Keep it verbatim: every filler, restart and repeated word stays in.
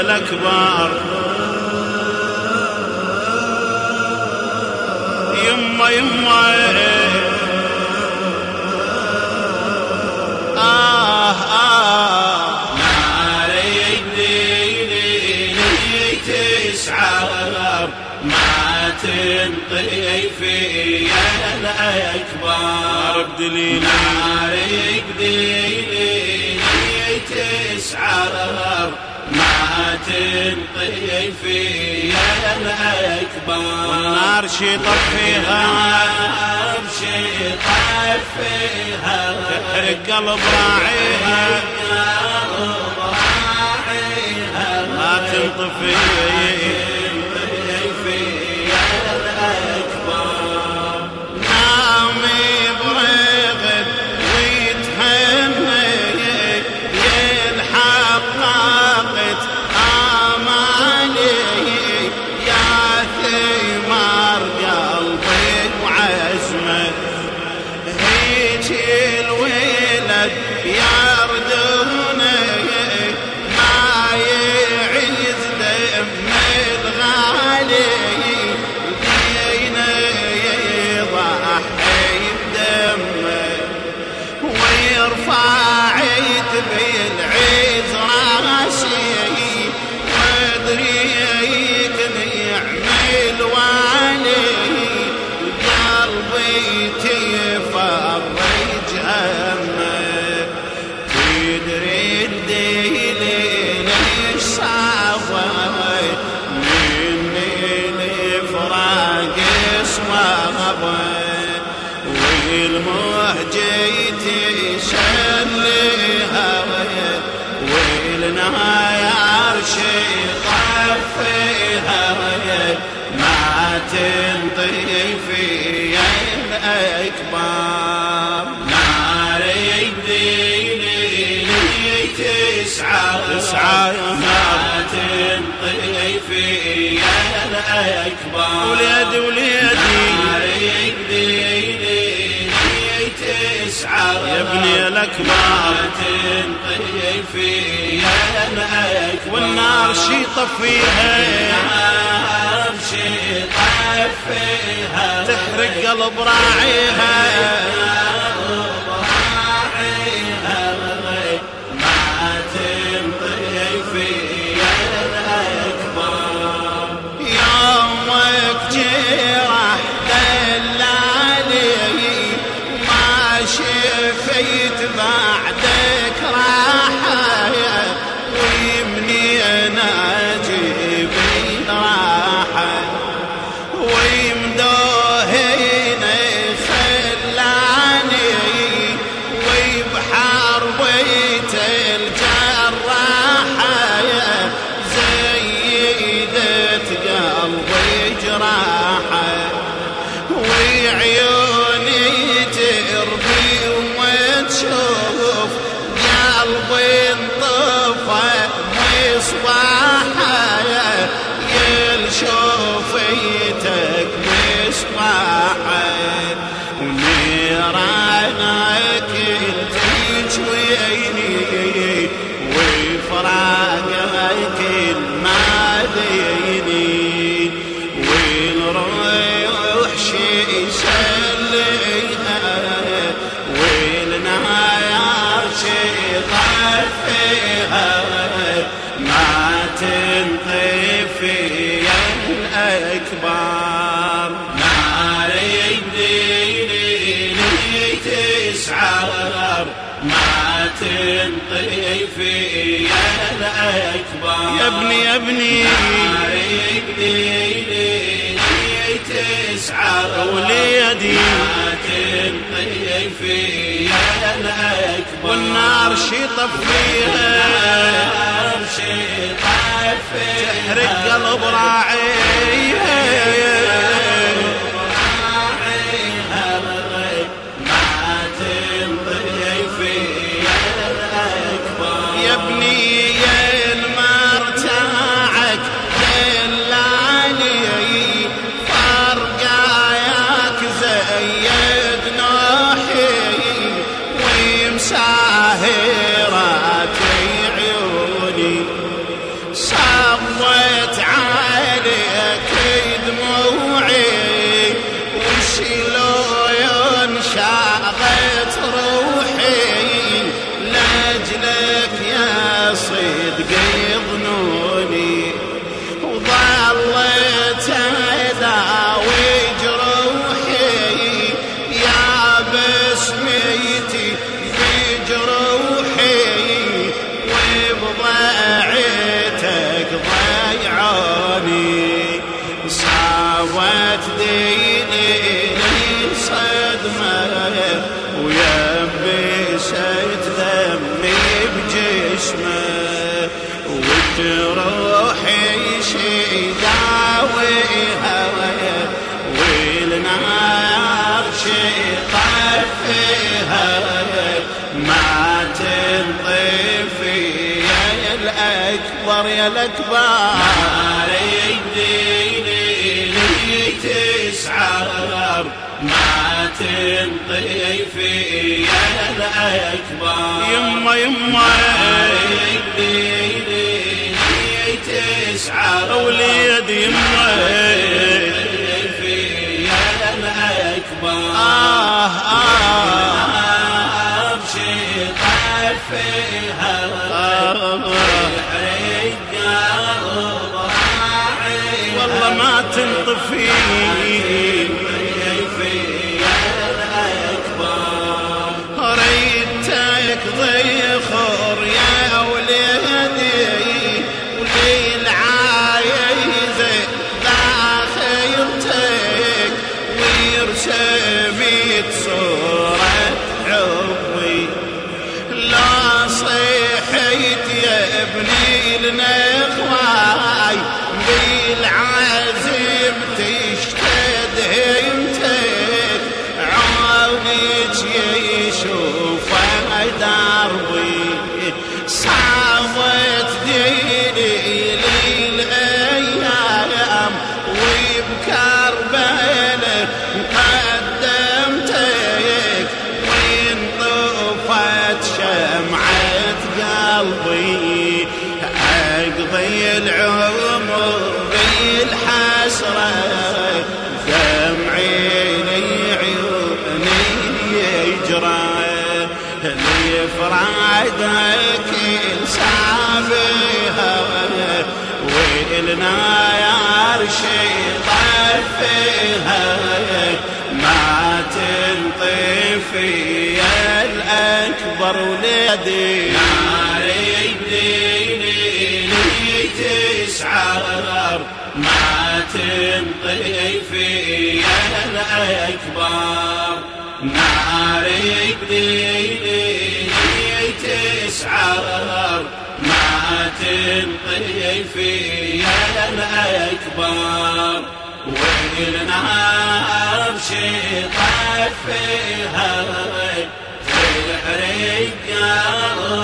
الأكبر. يما يما آه آه ناري ديني تسعر ما تنطي في الأكبر بدليل ناري ديني تسعر ما تنطي في الأكبر. والنار شي طفيها النار شي طفيها تحرق قلب راعيها ما تنطفي والمهجيتي شليها والنهار شي طفيها ما تنطي في الأكبر. ناري ديني تسعى ما تنطي في الأكبر. وليدي وليدي ناري ديني تسعى يا ابني الأكبر تنطي في الأكبر. والنار شي طفيها النار شي طفيها تحرق قلب راعيها ما تنطي في الأكبر. يومك جرح دلالي ما شفيت بعدك راحة ويمنين أجيب راحة ويمدوهين خلاني ويبحر بيت الجراحة زيدت قلبي جراحة وعيوني تربي وتشوف قلبي انطفى مصباحه يلشوفيتك مصباحه ونيرانك تجويني وفراقك الماديني والروح شي سليها والنهار شي طفيها ما تنطي في الأكبر. ناري ديني تسعر ما تنطي في الأكبر. يا ابني يا ابني ناري ديني تسعر وليدي ما تنطي في الأكبر. والنار شي طفيها النار شي طفيها تحرق قلب راعيها ما تنطي في الأكبر. يا ابني يا المرتاعك دلالي فرقاياك زيد نوحي ويمساهرات عيوني صار يا الأكبر نار يديني لي تسعر ما تنطي في الأكبر يما يما يديني لي تسعر وليد يما في الأكبر آه آه أبشي طفيها والله ما تنطفي ريتك ضيخر يا وليدي وليل عايزة ذا خيرتك ويرسمت صورة حبي لا صيحيت يا ابني لنخواي بالعزم تشتد هيمتك عونك يشوف دربي صعبت ديني للأيام وبكربلة قدمتك وين طفت شمعة قلبي أقضي العمر بالحسرة دمعيني عيوني يجرى لفرادك سابها وإلنا يا رشيط فيها ما تنطفي الأكبر ولدي نار يديني لي تسعر ما تنطفي الأكبر نار يديني لي تسعر ما تنطفي الأكبر والنار شطف فيها في الحريق